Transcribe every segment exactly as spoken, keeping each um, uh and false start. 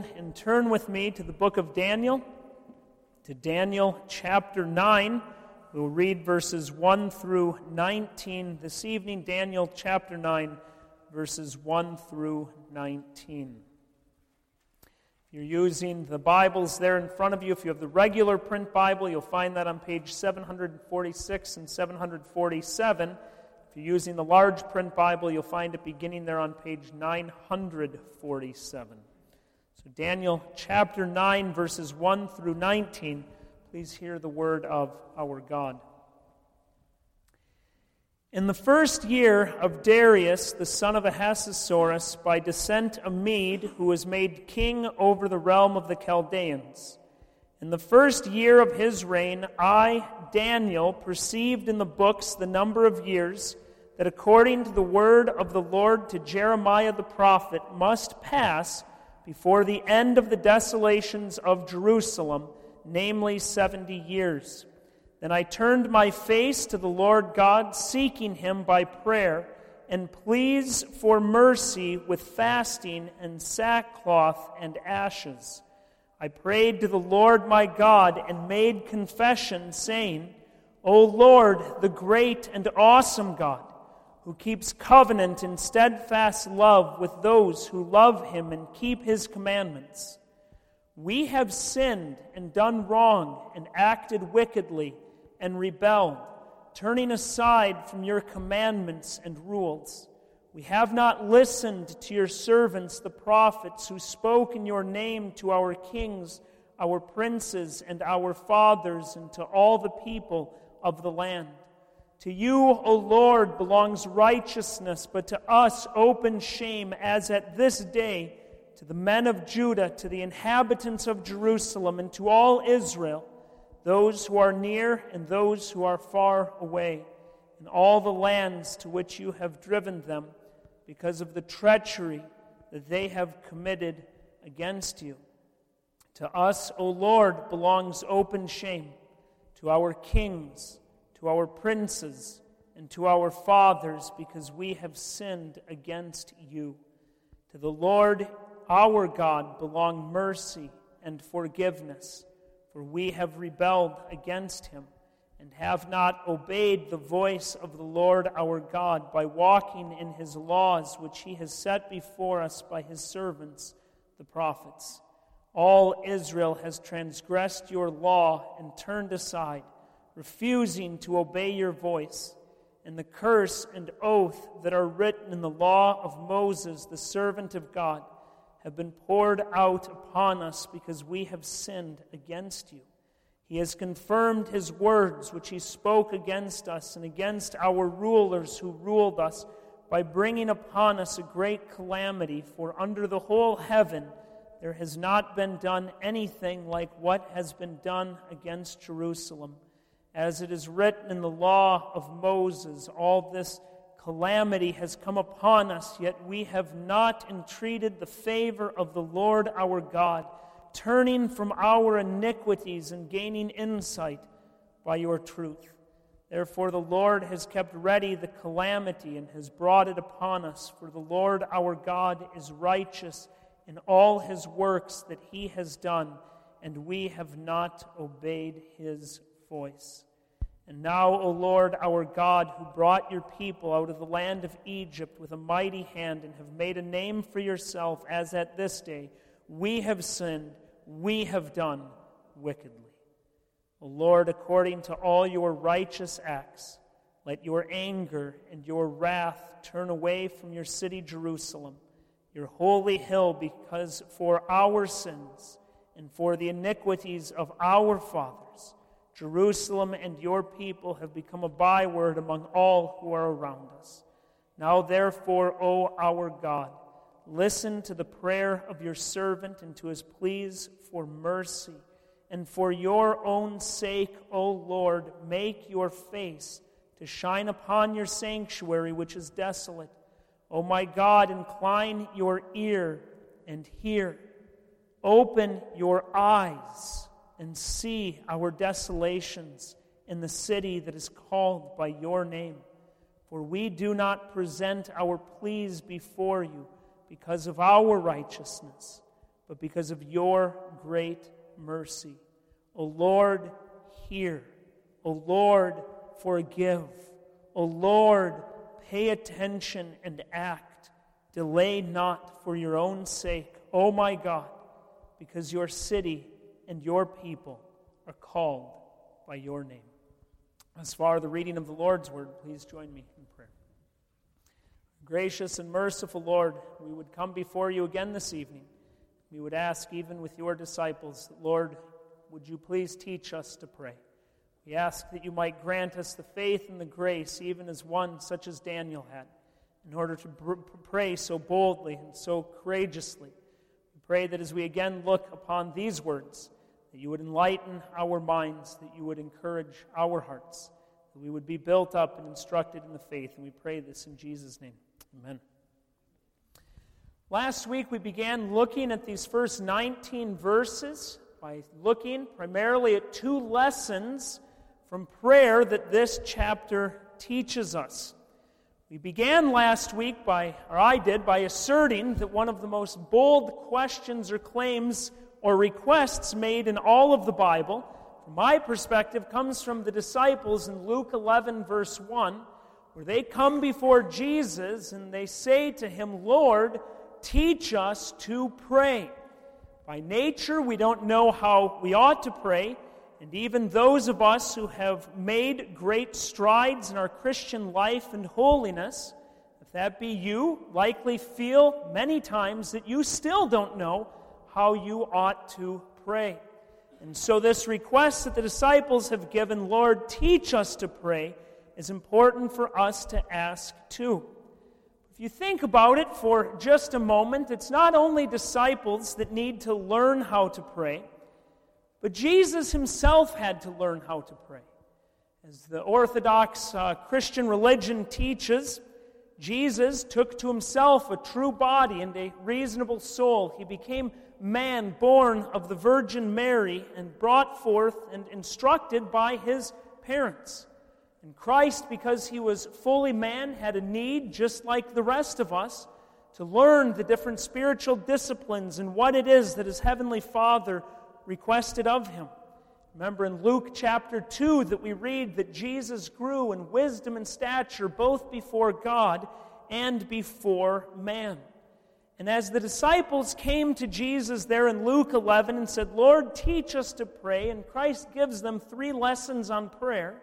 And turn with me to the book of Daniel, to Daniel chapter nine. We'll read verses one through nineteen this evening. Daniel chapter nine, verses one through nineteen. If you're using the Bibles there in front of you, if you have the regular print Bible, you'll find that on page seven forty-six and seven forty-seven. If you're using the large print Bible, you'll find it beginning there on page nine forty-seven. So Daniel chapter nine, verses one through nineteen. Please hear the word of our God. In the first year of Darius, the son of Ahasuerus, by descent a Mede, who was made king over the realm of the Chaldeans. In the first year of his reign, I, Daniel, perceived in the books the number of years that according to the word of the Lord to Jeremiah the prophet must pass before the end of the desolations of Jerusalem, namely seventy years. Then I turned my face to the Lord God, seeking him by prayer, and pleas for mercy with fasting and sackcloth and ashes. I prayed to the Lord my God and made confession, saying, O Lord, the great and awesome God, who keeps covenant and steadfast love with those who love him and keep his commandments. We have sinned and done wrong and acted wickedly and rebelled, turning aside from your commandments and rules. We have not listened to your servants, the prophets, who spoke in your name to our kings, our princes, and our fathers, and to all the people of the land. To you, O Lord, belongs righteousness, but to us open shame, as at this day, to the men of Judah, to the inhabitants of Jerusalem, and to all Israel, those who are near and those who are far away, in all the lands to which you have driven them, because of the treachery that they have committed against you. To us, O Lord, belongs open shame, to our kings, to our princes, and to our fathers, because we have sinned against you. To the Lord our God belong mercy and forgiveness, for we have rebelled against him, and have not obeyed the voice of the Lord our God by walking in his laws, which he has set before us by his servants, the prophets. All Israel has transgressed your law and turned aside, refusing to obey your voice, and the curse and oath that are written in the law of Moses, the servant of God, have been poured out upon us because we have sinned against you. He has confirmed his words which he spoke against us and against our rulers who ruled us, by bringing upon us a great calamity, for under the whole heaven there has not been done anything like what has been done against Jerusalem. As it is written in the law of Moses, all this calamity has come upon us, yet we have not entreated the favor of the Lord our God, turning from our iniquities and gaining insight by your truth. Therefore the Lord has kept ready the calamity and has brought it upon us, for the Lord our God is righteous in all his works that he has done, and we have not obeyed his voice. And now, O Lord our God, who brought your people out of the land of Egypt with a mighty hand and have made a name for yourself, as at this day, we have sinned, we have done wickedly. O Lord, according to all your righteous acts, let your anger and your wrath turn away from your city Jerusalem, your holy hill, because for our sins and for the iniquities of our fathers, Jerusalem and your people have become a byword among all who are around us. Now therefore, O our God, listen to the prayer of your servant and to his pleas for mercy. And for your own sake, O Lord, make your face to shine upon your sanctuary, which is desolate. O my God, incline your ear and hear. Open your eyes and see our desolations in the city that is called by your name. For we do not present our pleas before you because of our righteousness, but because of your great mercy. O Lord, hear. O Lord, forgive. O Lord, pay attention and act. Delay not for your own sake, O my God, because your city and your people are called by your name. As far as the reading of the Lord's word, please join me in prayer. Gracious and merciful Lord, we would come before you again this evening. We would ask, even with your disciples, Lord, would you please teach us to pray? We ask that you might grant us the faith and the grace, even as one such as Daniel had, in order to br- pray so boldly and so courageously. We pray that as we again look upon these words, that you would enlighten our minds, that you would encourage our hearts, that we would be built up and instructed in the faith. And we pray this in Jesus' name. Amen. Last week we began looking at these first nineteen verses by looking primarily at two lessons from prayer that this chapter teaches us. We began last week by, or I did, by asserting that one of the most bold questions or claims or requests made in all of the Bible, from my perspective, comes from the disciples in Luke eleven, verse one, where they come before Jesus and they say to him, Lord, teach us to pray. By nature, we don't know how we ought to pray, and even those of us who have made great strides in our Christian life and holiness, if that be you, likely feel many times that you still don't know how you ought to pray. And so this request that the disciples have given, Lord, teach us to pray, is important for us to ask too. If you think about it for just a moment, it's not only disciples that need to learn how to pray, but Jesus himself had to learn how to pray. As the Orthodox uh, Christian religion teaches, Jesus took to himself a true body and a reasonable soul. He became man born of the Virgin Mary and brought forth and instructed by his parents. And Christ, because he was fully man, had a need, just like the rest of us, to learn the different spiritual disciplines and what it is that his heavenly Father requested of him. Remember in Luke chapter two that we read that Jesus grew in wisdom and stature both before God and before man. And as the disciples came to Jesus there in Luke eleven and said, Lord, teach us to pray, and Christ gives them three lessons on prayer,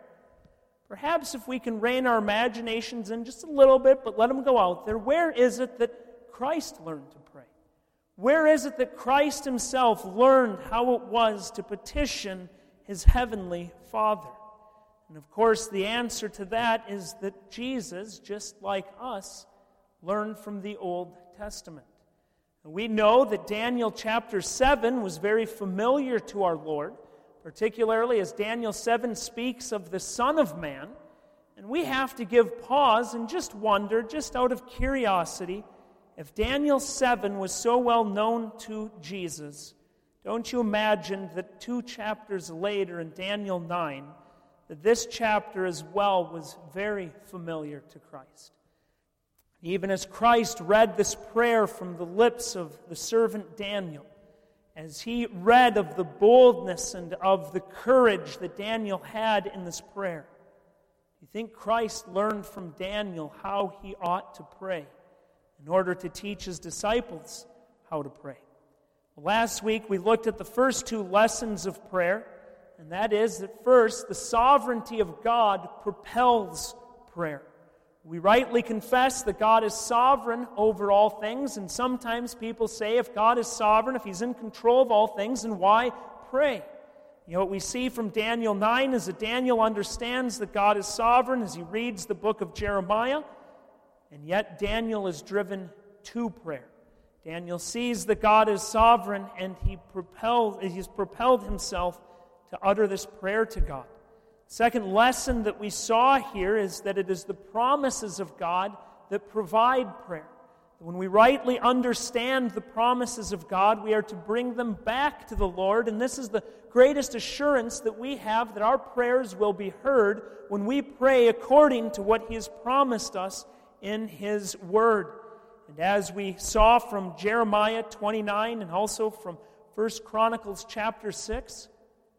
perhaps if we can rein our imaginations in just a little bit, but let them go out there, where is it that Christ learned to pray? Where is it that Christ himself learned how it was to petition his heavenly Father? And of course, the answer to that is that Jesus, just like us, learned from the Old Testament. And we know that Daniel chapter seven was very familiar to our Lord, particularly as Daniel seven speaks of the Son of Man. And we have to give pause and just wonder, just out of curiosity, if Daniel seven was so well known to Jesus, don't you imagine that two chapters later in Daniel nine, that this chapter as well was very familiar to Christ. Even as Christ read this prayer from the lips of the servant Daniel, as he read of the boldness and of the courage that Daniel had in this prayer, do you think Christ learned from Daniel how he ought to pray in order to teach his disciples how to pray? Well, last week we looked at the first two lessons of prayer, and that is that first, the sovereignty of God propels prayer. We rightly confess that God is sovereign over all things, and sometimes people say if God is sovereign, if he's in control of all things, then why pray? You know, what we see from Daniel nine is that Daniel understands that God is sovereign as he reads the book of Jeremiah, and yet Daniel is driven to prayer. Daniel sees that God is sovereign, and he propels, he's propelled himself to utter this prayer to God. Second lesson that we saw here is that it is the promises of God that provide prayer. When we rightly understand the promises of God, we are to bring them back to the Lord, and this is the greatest assurance that we have that our prayers will be heard when we pray according to what he has promised us in his word. And as we saw from Jeremiah twenty-nine and also from First Chronicles chapter six,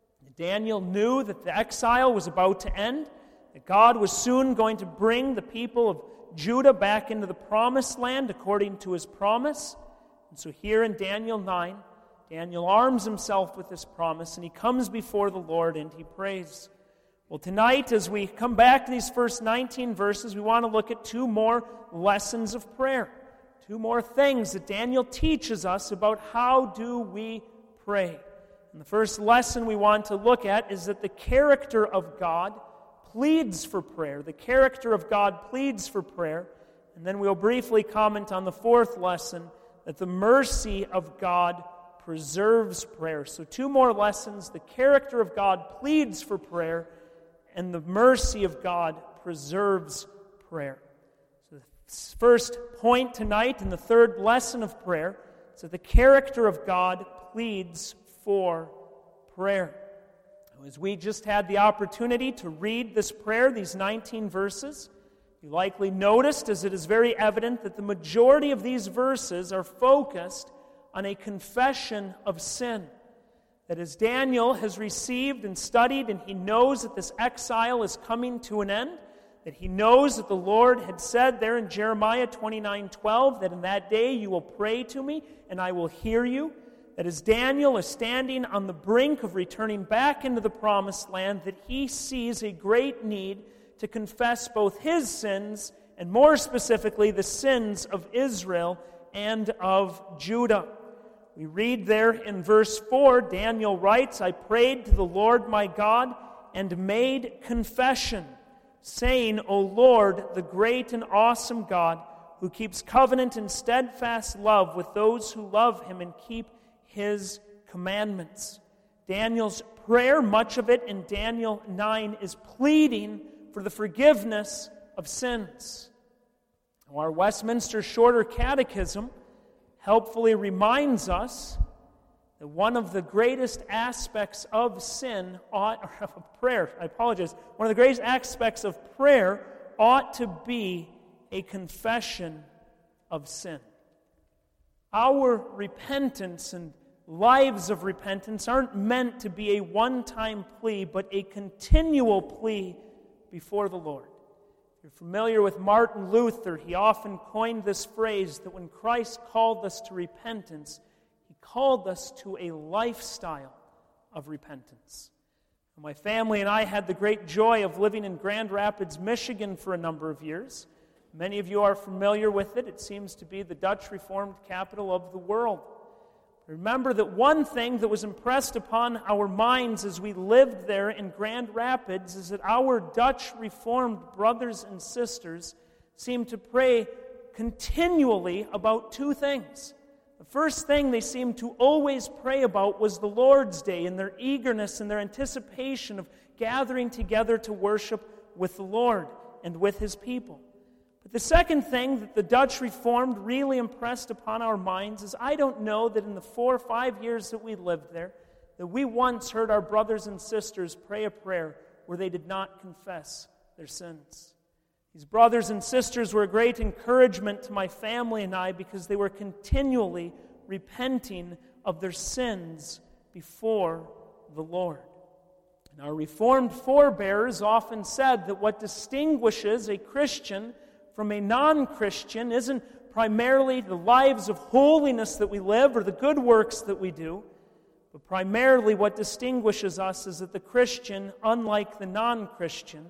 Daniel knew that the exile was about to end, that God was soon going to bring the people of Judah back into the promised land according to his promise. And so here in Daniel nine, Daniel arms himself with this promise, and he comes before the Lord and he prays. Well, tonight, as we come back to these first nineteen verses, we want to look at two more lessons of prayer. Two more things that Daniel teaches us about how do we pray. And the first lesson we want to look at is that the character of God pleads for prayer. The character of God pleads for prayer. And then we'll briefly comment on the fourth lesson, that the mercy of God preserves prayer. So two more lessons. The character of God pleads for prayer, and the mercy of God preserves prayer. So the first point tonight in the third lesson of prayer is that the character of God pleads for prayer. As we just had the opportunity to read this prayer, these nineteen verses, you likely noticed, as it is very evident, that the majority of these verses are focused on a confession of sin. That as Daniel has received and studied, and he knows that this exile is coming to an end, that he knows that the Lord had said there in Jeremiah twenty-nine twelve, that in that day you will pray to me, and I will hear you. That as Daniel is standing on the brink of returning back into the promised land, that he sees a great need to confess both his sins, and more specifically the sins of Israel and of Judah. We read there in verse four, Daniel writes, I prayed to the Lord my God and made confession, saying, O Lord, the great and awesome God, who keeps covenant and steadfast love with those who love him and keep his commandments. Daniel's prayer, much of it in Daniel nine, is pleading for the forgiveness of sins. Our Westminster Shorter Catechism helpfully reminds us that one of the greatest aspects of sin ought, or of prayer, I apologize, one of the greatest aspects of prayer ought to be a confession of sin. Our repentance and lives of repentance aren't meant to be a one-time plea, but a continual plea before the Lord. If you're familiar with Martin Luther, he often coined this phrase that when Christ called us to repentance, he called us to a lifestyle of repentance. My family and I had the great joy of living in Grand Rapids, Michigan for a number of years. Many of you are familiar with it. It seems to be the Dutch Reformed capital of the world. Remember that one thing that was impressed upon our minds as we lived there in Grand Rapids is that our Dutch Reformed brothers and sisters seemed to pray continually about two things. The first thing they seemed to always pray about was the Lord's Day and their eagerness and their anticipation of gathering together to worship with the Lord and with His people. But the second thing that the Dutch Reformed really impressed upon our minds is I don't know that in the four or five years that we lived there that we once heard our brothers and sisters pray a prayer where they did not confess their sins. These brothers and sisters were a great encouragement to my family and I because they were continually repenting of their sins before the Lord. And our Reformed forebears often said that what distinguishes a Christian from a non-Christian isn't primarily the lives of holiness that we live or the good works that we do, but primarily what distinguishes us is that the Christian, unlike the non-Christian,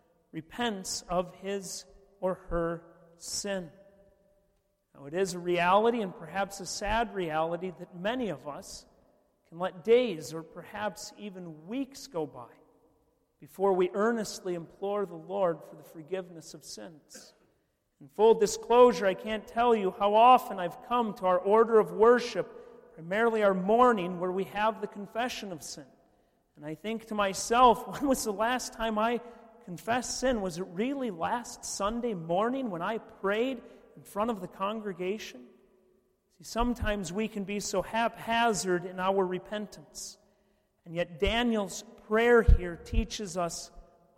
repents of his or her sin. Now, it is a reality, and perhaps a sad reality, that many of us can let days or perhaps even weeks go by before we earnestly implore the Lord for the forgiveness of sins. In full disclosure, I can't tell you how often I've come to our order of worship, primarily our morning, where we have the confession of sin. And I think to myself, when was the last time I confessed sin? Was it really last Sunday morning when I prayed in front of the congregation? See, sometimes we can be so haphazard in our repentance. And yet Daniel's prayer here teaches us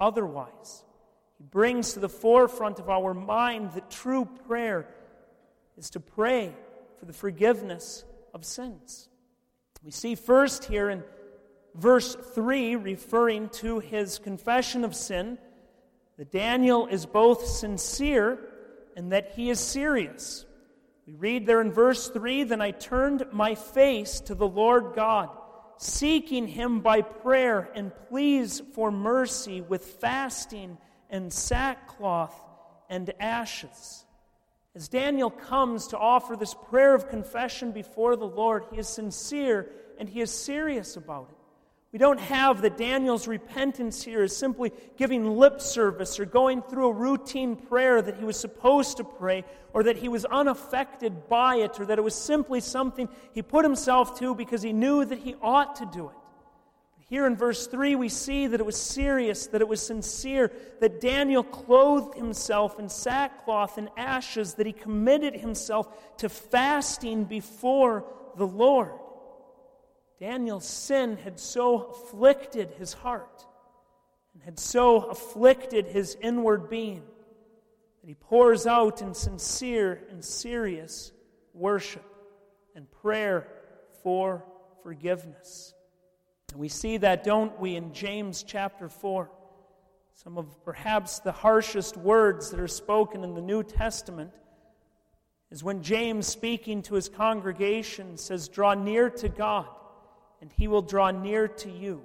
otherwise. He brings to the forefront of our mind that true prayer is to pray for the forgiveness of sins. We see first here in verse three, referring to his confession of sin, that Daniel is both sincere and that he is serious. We read there in verse three, "Then I turned my face to the Lord God, seeking him by prayer and pleas for mercy with fasting and sackcloth and ashes." As Daniel comes to offer this prayer of confession before the Lord, he is sincere and he is serious about it. We don't have that Daniel's repentance here is simply giving lip service or going through a routine prayer that he was supposed to pray, or that he was unaffected by it, or that it was simply something he put himself to because he knew that he ought to do it. But here in verse three, we see that it was serious, that it was sincere, that Daniel clothed himself in sackcloth and ashes, that he committed himself to fasting before the Lord. Daniel's sin had so afflicted his heart and had so afflicted his inward being that he pours out in sincere and serious worship and prayer for forgiveness. And we see that, don't we, in James chapter four. Some of perhaps the harshest words that are spoken in the New Testament is when James, speaking to his congregation, says, "Draw near to God, and he will draw near to you.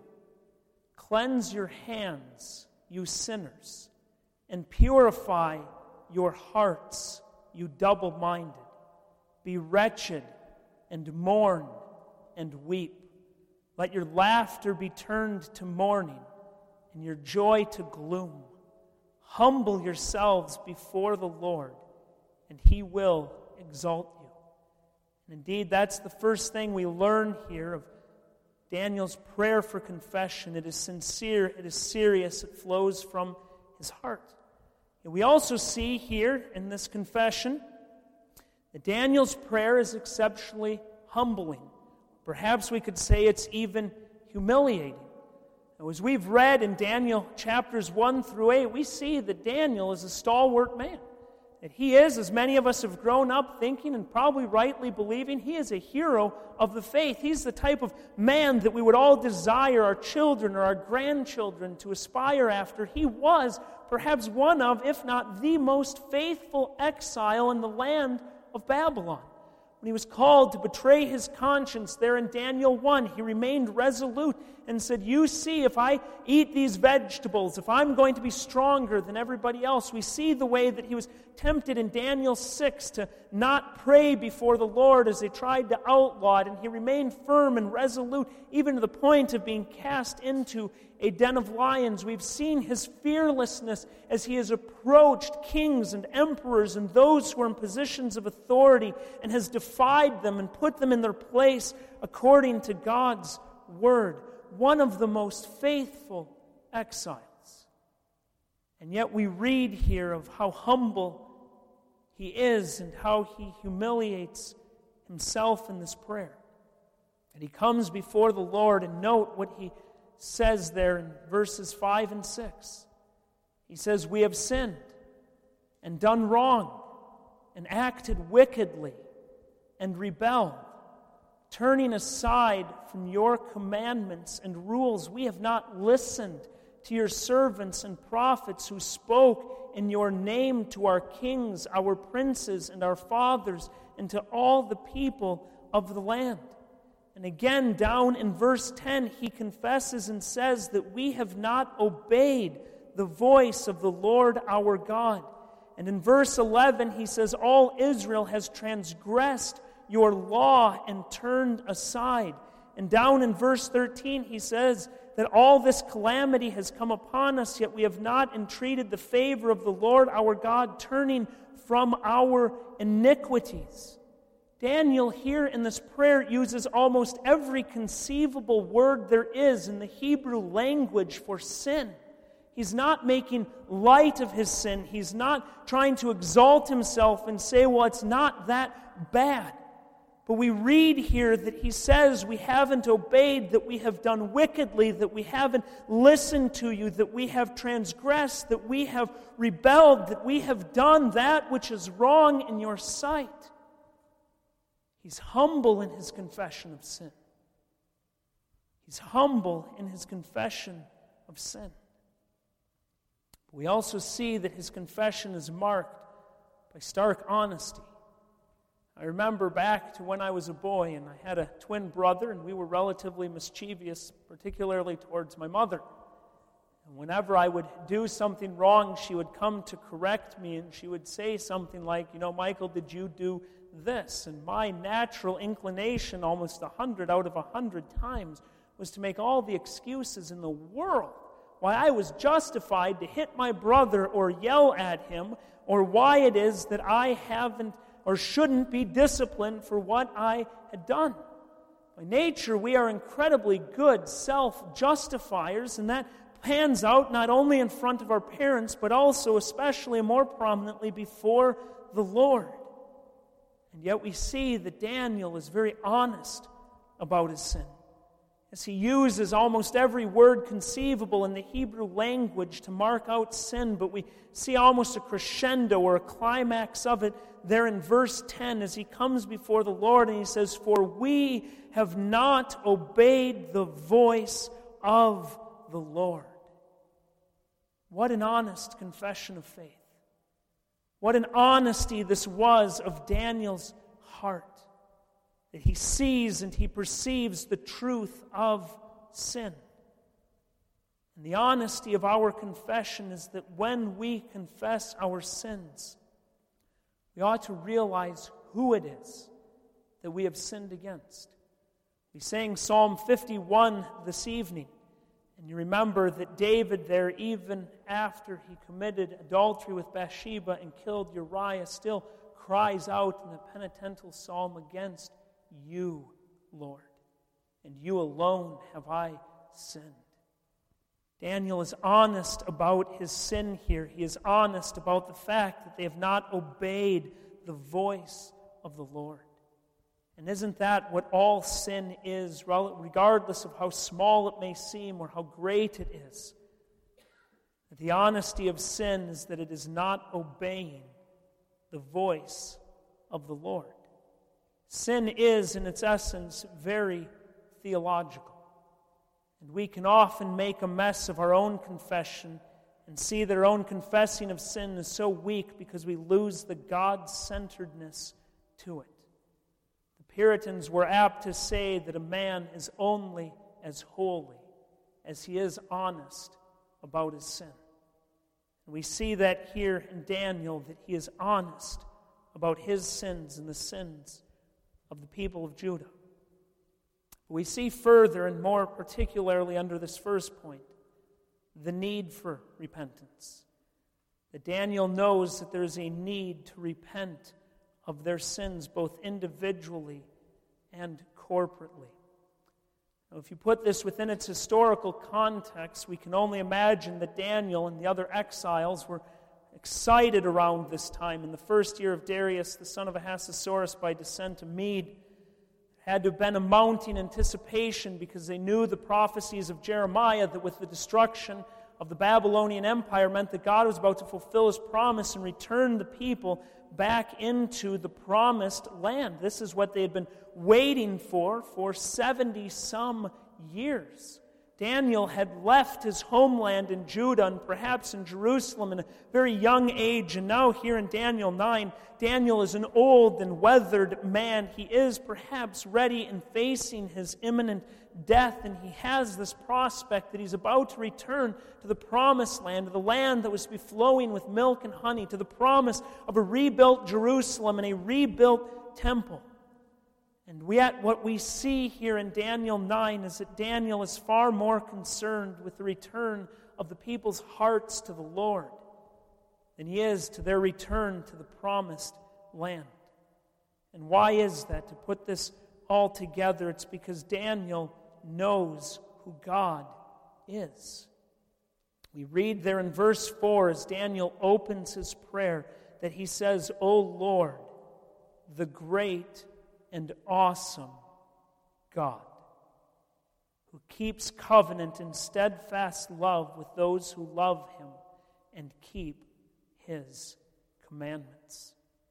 Cleanse your hands, you sinners, and purify your hearts, you double-minded. Be wretched and mourn and weep. Let your laughter be turned to mourning and your joy to gloom. Humble yourselves before the Lord, and he will exalt you." And indeed, that's the first thing we learn here of Daniel's prayer for confession. It is sincere, it is serious, it flows from his heart. And we also see here in this confession that Daniel's prayer is exceptionally humbling. Perhaps we could say it's even humiliating. Now, as we've read in Daniel chapters one through eight, we see that Daniel is a stalwart man. That he is, as many of us have grown up thinking and probably rightly believing, he is a hero of the faith. He's the type of man that we would all desire our children or our grandchildren to aspire after. He was perhaps one of, if not the most faithful exile in the land of Babylon. When he was called to betray his conscience there in Daniel one, he remained resolute and said, "You see, if I eat these vegetables, if I'm going to be stronger than everybody else." We see the way that he was tempted in Daniel six to not pray before the Lord as they tried to outlaw it, and he remained firm and resolute, even to the point of being cast into a den of lions. We've seen his fearlessness as he has approached kings and emperors and those who are in positions of authority and has defied them and put them in their place according to God's word. One of the most faithful exiles. And yet we read here of how humble he is and how he humiliates himself in this prayer. And he comes before the Lord, and note what he says there in verses five and six. He says, "We have sinned and done wrong and acted wickedly and rebelled. Turning aside from your commandments and rules, we have not listened to your servants and prophets who spoke in your name to our kings, our princes, and our fathers, and to all the people of the land." And again, down in verse ten, he confesses and says that we have not obeyed the voice of the Lord our God. And in verse eleven, he says, "All Israel has transgressed your law and turned aside." And down in verse thirteen, he says that all this calamity has come upon us, yet we have not entreated the favor of the Lord our God, turning from our iniquities. Daniel here in this prayer uses almost every conceivable word there is in the Hebrew language for sin. He's not making light of his sin. He's not trying to exalt himself and say, well, it's not that bad. But we read here that he says we haven't obeyed, that we have done wickedly, that we haven't listened to you, that we have transgressed, that we have rebelled, that we have done that which is wrong in your sight. He's humble in his confession of sin. He's humble in his confession of sin. We also see that his confession is marked by stark honesty. I remember back to when I was a boy, and I had a twin brother, and we were relatively mischievous, particularly towards my mother. And whenever I would do something wrong, she would come to correct me, and she would say something like, you know, Michael, did you do this? And my natural inclination, almost a hundred out of a hundred times, was to make all the excuses in the world why I was justified to hit my brother or yell at him, or why it is that I haven't or shouldn't be disciplined for what I had done. By nature, we are incredibly good self-justifiers, and that pans out not only in front of our parents, but also, especially more prominently, before the Lord. And yet we see that Daniel is very honest about his sin, as he uses almost every word conceivable in the Hebrew language to mark out sin, but we see almost a crescendo or a climax of it there in verse ten as he comes before the Lord and he says, "For we have not obeyed the voice of the Lord." What an honest confession of faith. What an honesty this was of Daniel's heart, that he sees and he perceives the truth of sin. And the honesty of our confession is that when we confess our sins, we ought to realize who it is that we have sinned against. We sang Psalm fifty-one this evening, and you remember that David there, even after he committed adultery with Bathsheba and killed Uriah, still cries out in the penitential psalm, "Against you, Lord, and you alone have I sinned." Daniel is honest about his sin here. He is honest about the fact that they have not obeyed the voice of the Lord. And isn't that what all sin is, regardless of how small it may seem or how great it is? The honesty of sin is that it is not obeying the voice of the Lord. Sin is, in its essence, very theological. And we can often make a mess of our own confession and see that our own confessing of sin is so weak because we lose the God-centeredness to it. The Puritans were apt to say that a man is only as holy as he is honest about his sin. And we see that here in Daniel, that he is honest about his sins and the sins of the people of Judah. We see further, and more particularly under this first point, the need for repentance. That Daniel knows that there is a need to repent of their sins, both individually and corporately. Now, if you put this within its historical context, we can only imagine that Daniel and the other exiles were excited around this time. In the first year of Darius, the son of Ahasuerus, by descent a Mede, had to have been a mounting anticipation because they knew the prophecies of Jeremiah that with the destruction of the Babylonian Empire meant that God was about to fulfill his promise and return the people back into the promised land. This is what they had been waiting for for seventy some years. Daniel had left his homeland in Judah and perhaps in Jerusalem in a very young age, and now here in Daniel nine, Daniel is an old and weathered man. He is perhaps ready and facing his imminent death, and he has this prospect that he's about to return to the promised land, to the land that was to be flowing with milk and honey, to the promise of a rebuilt Jerusalem and a rebuilt temple. And yet what we see here in Daniel nine is that Daniel is far more concerned with the return of the people's hearts to the Lord than he is to their return to the promised land. And why is that? To put this all together, it's because Daniel knows who God is. We read there in verse four as Daniel opens his prayer that he says, "O Lord, the great and awesome God, who keeps covenant and steadfast love with those who love him and keep his commandments."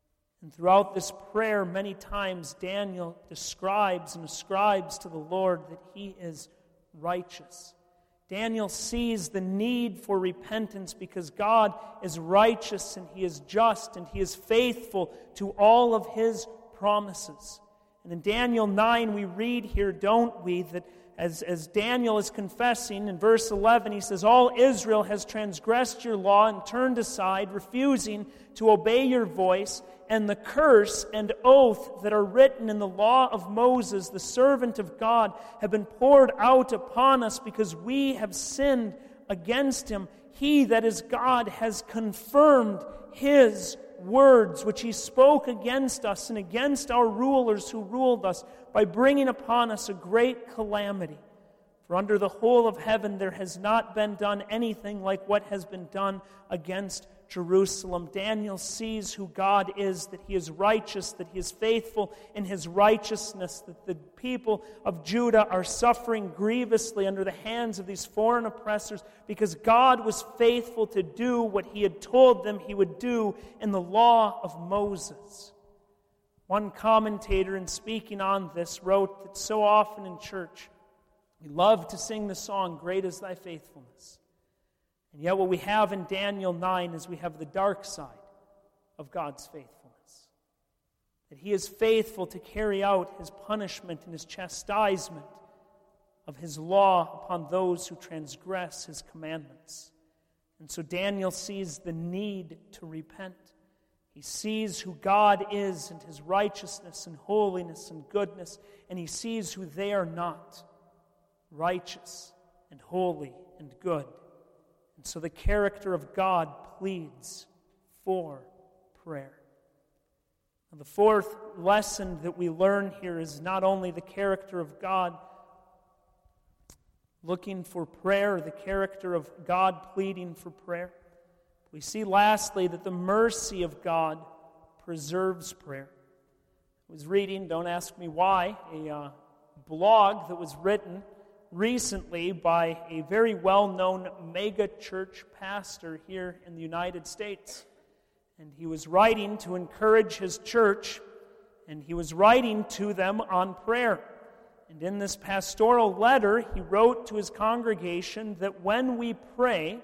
And throughout this prayer, many times Daniel describes and ascribes to the Lord that he is righteous. Daniel sees the need for repentance because God is righteous and He is just and He is faithful to all of His promises. And in Daniel nine we read here, don't we, that as, as Daniel is confessing in verse eleven, he says, all Israel has transgressed your law and turned aside, refusing to obey your voice, and the curse and oath that are written in the law of Moses, the servant of God, have been poured out upon us because we have sinned against Him. He, that is God, has confirmed His words, which He spoke against us and against our rulers who ruled us, by bringing upon us a great calamity. For under the whole of heaven there has not been done anything like what has been done against Jerusalem. Daniel sees who God is, that He is righteous, that He is faithful in His righteousness, that the people of Judah are suffering grievously under the hands of these foreign oppressors because God was faithful to do what He had told them He would do in the law of Moses. One commentator, in speaking on this, wrote that so often in church we love to sing the song, "Great is Thy faithfulness." And yet what we have in Daniel nine is we have the dark side of God's faithfulness. That He is faithful to carry out His punishment and His chastisement of His law upon those who transgress His commandments. And so Daniel sees the need to repent. He sees who God is and His righteousness and holiness and goodness, and he sees who they are not, righteous and holy and good. And so the character of God pleads for prayer. And the fourth lesson that we learn here is not only the character of God looking for prayer, the character of God pleading for prayer. We see lastly that the mercy of God preserves prayer. I was reading, don't ask me why, a uh, blog that was written recently by a very well-known mega church pastor here in the United States. And he was writing to encourage his church, and he was writing to them on prayer. And in this pastoral letter, he wrote to his congregation that when we pray,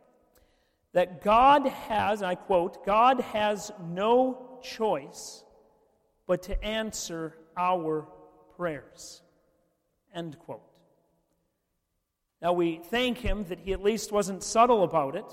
that God has, I quote, God has no choice but to answer our prayers. End quote. Now we thank him that he at least wasn't subtle about it,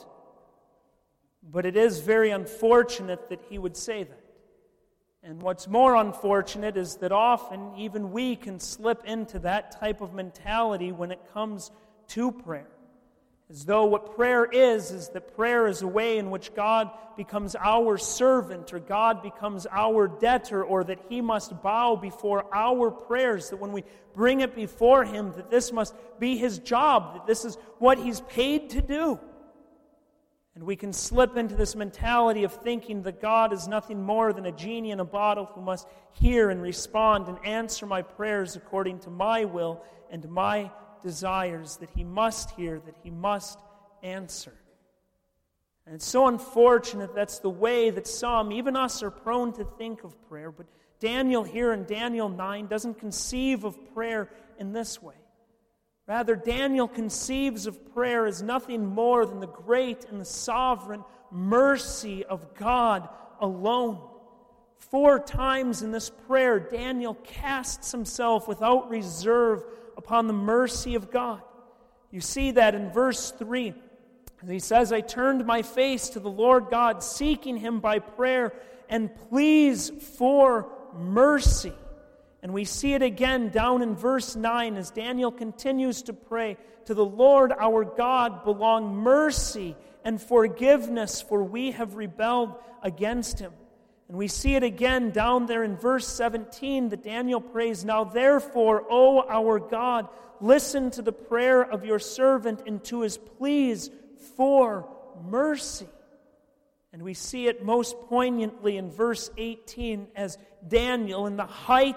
but it is very unfortunate that he would say that. And what's more unfortunate is that often even we can slip into that type of mentality when it comes to prayer. As though what prayer is, is that prayer is a way in which God becomes our servant, or God becomes our debtor, or that He must bow before our prayers, that when we bring it before Him, that this must be His job, that this is what He's paid to do. And we can slip into this mentality of thinking that God is nothing more than a genie in a bottle who must hear and respond and answer my prayers according to my will and my desires, that He must hear, that He must answer. And it's so unfortunate that's the way that some, even us, are prone to think of prayer. But Daniel here in Daniel nine doesn't conceive of prayer in this way. Rather, Daniel conceives of prayer as nothing more than the great and the sovereign mercy of God alone. Four times in this prayer, Daniel casts himself without reserve upon the mercy of God. You see that in verse three. He says, I turned my face to the Lord God, seeking Him by prayer and pleas for mercy. And we see it again down in verse nine as Daniel continues to pray, to the Lord our God belong mercy and forgiveness, for we have rebelled against Him. And we see it again down there in verse seventeen that Daniel prays, Now therefore, O our God, listen to the prayer of your servant and to his pleas for mercy. And we see it most poignantly in verse eighteen as Daniel, in the height of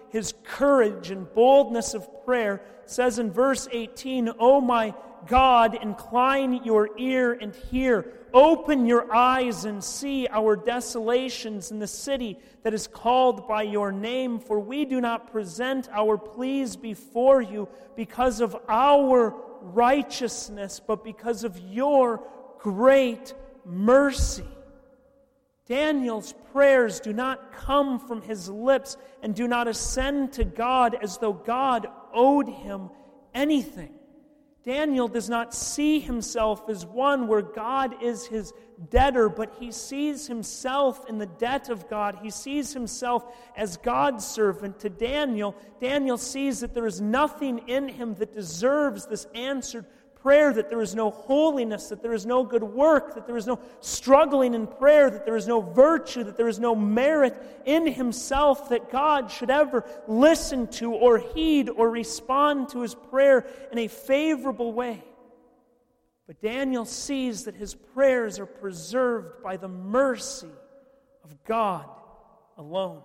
his courage and boldness of prayer, says in verse eighteen, "O my God, incline your ear and hear. Open your eyes and see our desolations in the city that is called by your name. For we do not present our pleas before you because of our righteousness, but because of your great mercy." Daniel's prayers do not come from his lips and do not ascend to God as though God owed him anything. Daniel does not see himself as one where God is his debtor, but he sees himself in the debt of God. He sees himself as God's servant. To Daniel, Daniel sees that there is nothing in him that deserves this answered prayer, that there is no holiness, that there is no good work, that there is no struggling in prayer, that there is no virtue, that there is no merit in himself that God should ever listen to or heed or respond to his prayer in a favorable way. But Daniel sees that his prayers are preserved by the mercy of God alone.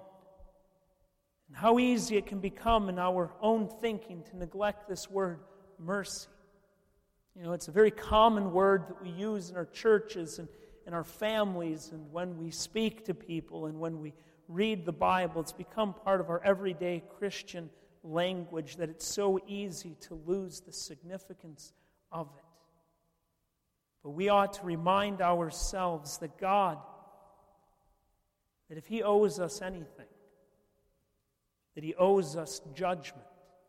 And how easy it can become in our own thinking to neglect this word, mercy. You know, it's a very common word that we use in our churches and in our families and when we speak to people and when we read the Bible. It's become part of our everyday Christian language that it's so easy to lose the significance of it. But we ought to remind ourselves that God, that if He owes us anything, that He owes us judgment.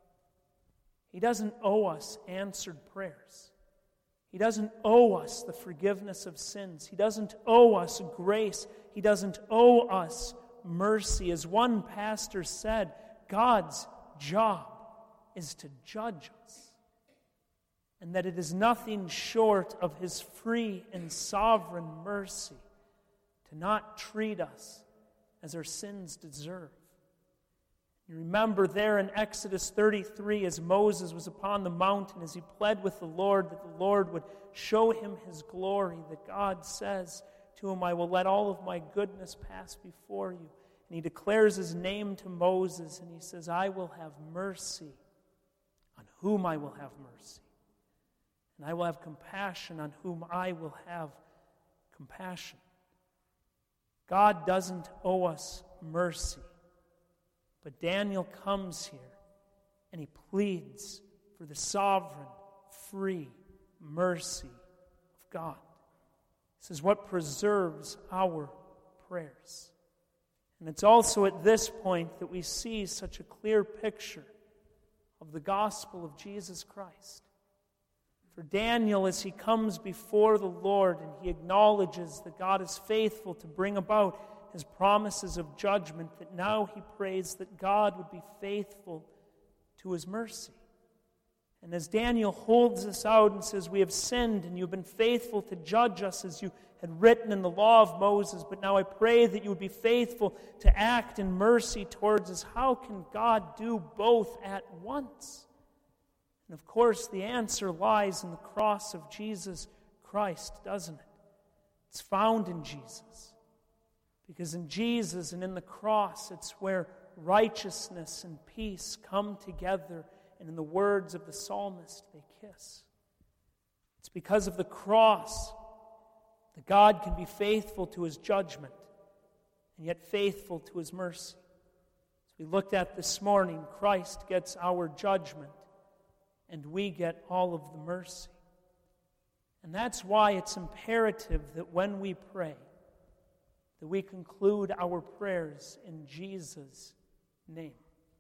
He doesn't owe us answered prayers. He doesn't owe us the forgiveness of sins. He doesn't owe us grace. He doesn't owe us mercy. As one pastor said, God's job is to judge us, and that it is nothing short of His free and sovereign mercy to not treat us as our sins deserve. You remember there in Exodus thirty-three, as Moses was upon the mountain, as he pled with the Lord that the Lord would show him His glory, that God says to him, "I will let all of my goodness pass before you." And He declares His name to Moses, and He says, "I will have mercy on whom I will have mercy, and I will have compassion on whom I will have compassion." God doesn't owe us mercy. But Daniel comes here and he pleads for the sovereign, free mercy of God. This is what preserves our prayers. And it's also at this point that we see such a clear picture of the gospel of Jesus Christ. For Daniel, as he comes before the Lord and he acknowledges that God is faithful to bring about His promises of judgment, that now he prays that God would be faithful to His mercy. And as Daniel holds this out and says, "We have sinned, and you've been faithful to judge us as you had written in the law of Moses, but now I pray that you would be faithful to act in mercy towards us." How can God do both at once? And of course, the answer lies in the cross of Jesus Christ, doesn't it? It's found in Jesus. Because in Jesus and in the cross, it's where righteousness and peace come together, and in the words of the psalmist, they kiss. It's because of the cross that God can be faithful to His judgment and yet faithful to His mercy. As we looked at this morning, Christ gets our judgment and we get all of the mercy. And that's why it's imperative that when we pray, that we conclude our prayers in Jesus' name.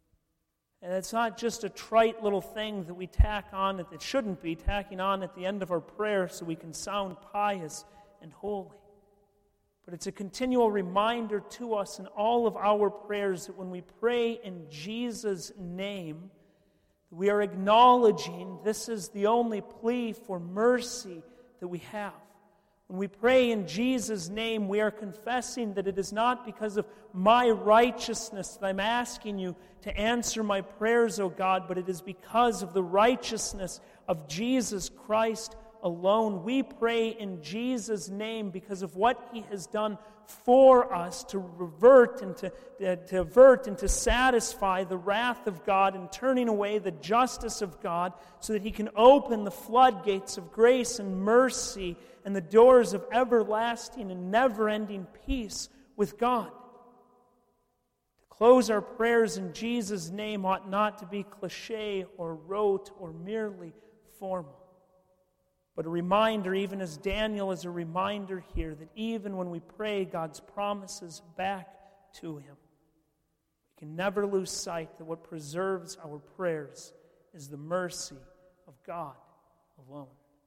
And it's not just a trite little thing that we tack on, that it shouldn't be, tacking on at the end of our prayer so we can sound pious and holy. But it's a continual reminder to us in all of our prayers that when we pray in Jesus' name, we are acknowledging this is the only plea for mercy that we have. When we pray in Jesus' name, we are confessing that it is not because of my righteousness that I'm asking you to answer my prayers, O God, but it is because of the righteousness of Jesus Christ alone. We pray in Jesus' name because of what he has done for us to revert and to, uh, to avert and to satisfy the wrath of God and turning away the justice of God so that he can open the floodgates of grace and mercy and the doors of everlasting and never-ending peace with God. To close our prayers in Jesus' name ought not to be cliche or rote or merely formal, but a reminder, even as Daniel is a reminder here, that even when we pray God's promises back to him, we can never lose sight that what preserves our prayers is the mercy of God alone.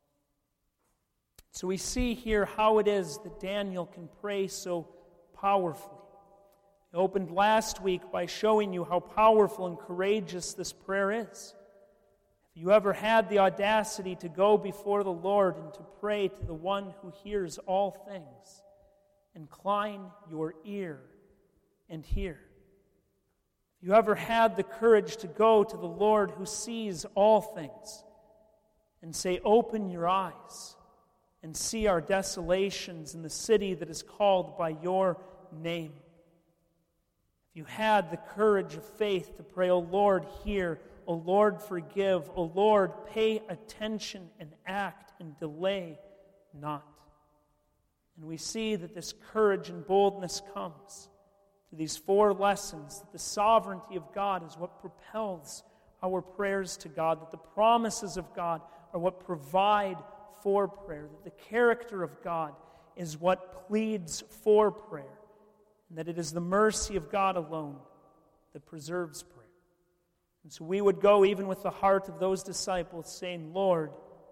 So we see here how it is that Daniel can pray so powerfully. I opened last week by showing you how powerful and courageous this prayer is. If you ever had the audacity to go before the Lord and to pray to the one who hears all things, incline your ear and hear. If you ever had the courage to go to the Lord who sees all things and say, open your eyes and see our desolations in the city that is called by your name. If you had the courage of faith to pray, O Lord, hear, O Lord, forgive, O Lord, pay attention and act and delay not. And we see that this courage and boldness comes to these four lessons, that the sovereignty of God is what propels our prayers to God, that the promises of God are what provide for prayer, that the character of God is what pleads for prayer, and that it is the mercy of God alone that preserves prayer. And so we would go even with the heart of those disciples saying, Lord,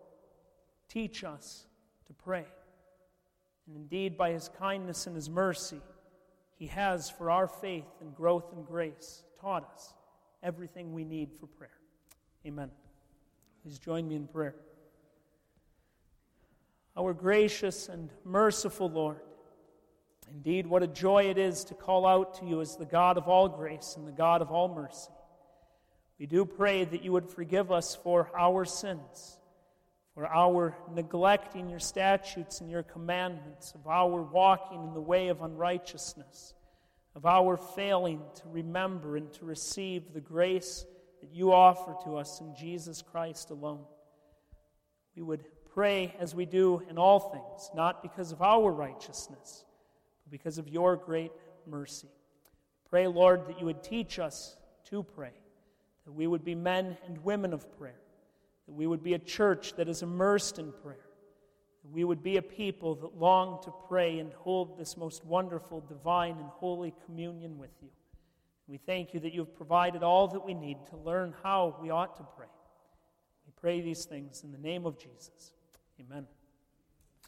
teach us to pray. And indeed, by his kindness and his mercy, he has, for our faith and growth and grace, taught us everything we need for prayer. Amen. Please join me in prayer. Our gracious and merciful Lord, indeed, what a joy it is to call out to you as the God of all grace and the God of all mercy. We do pray that you would forgive us for our sins, for our neglecting your statutes and your commandments, of our walking in the way of unrighteousness, of our failing to remember and to receive the grace that you offer to us in Jesus Christ alone. We would pray as we do in all things, not because of our righteousness, but because of your great mercy. Pray, Lord, that you would teach us to pray, that we would be men and women of prayer, that we would be a church that is immersed in prayer, that we would be a people that long to pray and hold this most wonderful, divine, and holy communion with you. We thank you that you have provided all that we need to learn how we ought to pray. We pray these things in the name of Jesus. Amen.